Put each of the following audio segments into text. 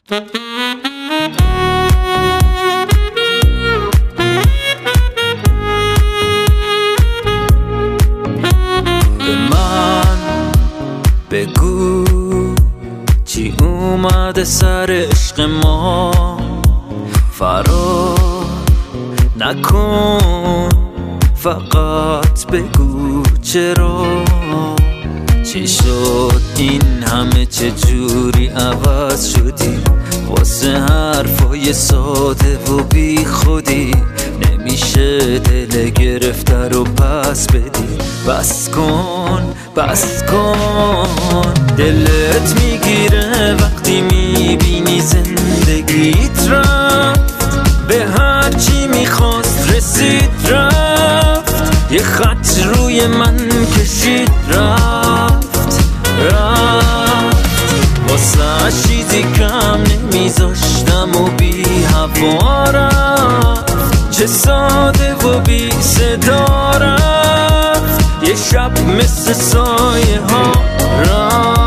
بگو چی اومده سر عشق ما، فرار نکن، فقط بگو چرا، چی شد این همه، چه جوری عوض شدی، واسه حرفای ساده و بی خودی، نمیشه دل گرفته رو پس بدی. بس کن بس کن، دلت میگیره وقتی میبینی زندگیت رفت، به هر چی میخواست رسید رفت، یه خط روی من کشید رفت واسه چیزی کم نمیذاشتم و بی هوا رفت، چه ساده و بی صدا رفت، یه شب مثل سایه ها رفت.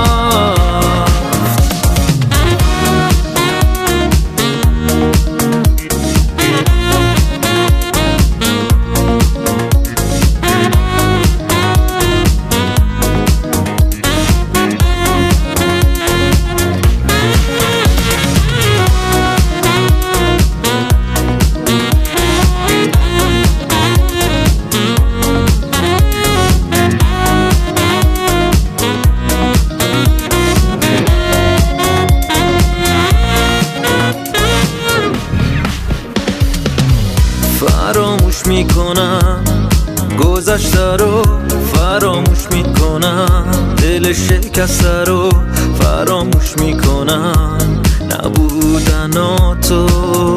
فراموش میکنم گذشته رو، فراموش میکنم دل شکسته رو، فراموش میکنم نبودناتو.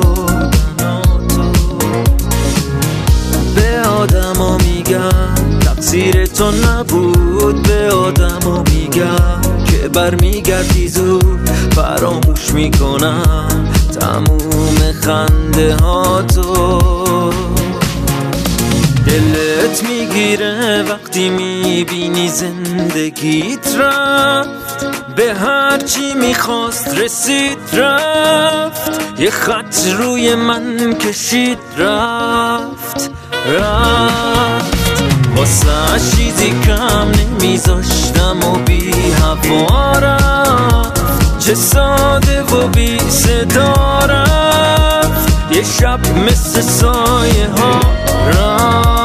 به آدما میگم تقصیر تو نبود، به آدما میگم که برمیگردی زود، فراموش میکنم تموم خنده هاتو. دلت میگیره وقتی میبینی زندگیت رفت، به هر چی میخواست رسید رفت، یه خط روی من کشید رفت واسه چیزی کم نمیذاشتم و بی هوا رفت، چه ساده و بی صدا رفت، یه شب مثل سایه ها رفت.